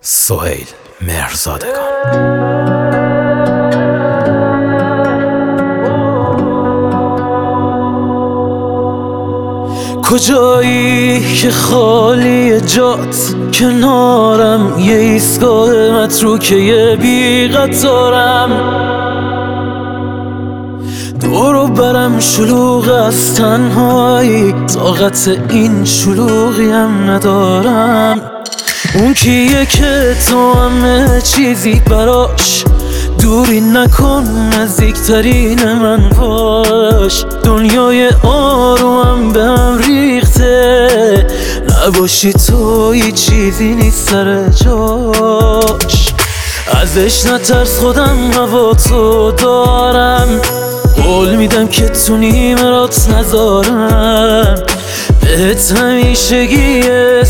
سهیل مهرزادگان. کجایی که خالی جات کنارم، یه ایستگاه متروکه یه بی قطارم، دورو برم شلوغ از تنهایی، طاقت این شلوغی هم ندارم. اون کیه که تو همه چیزی براش، دوری نکن نزدیکترین من باش. دنیای آرومم به هم ریخته، نباشی تو هیچ چیزی نیست سر جاش. ازش نترس خودم هوا تو دارم، قول میدم که تو نیمرات نذارم، بهت همیشگیه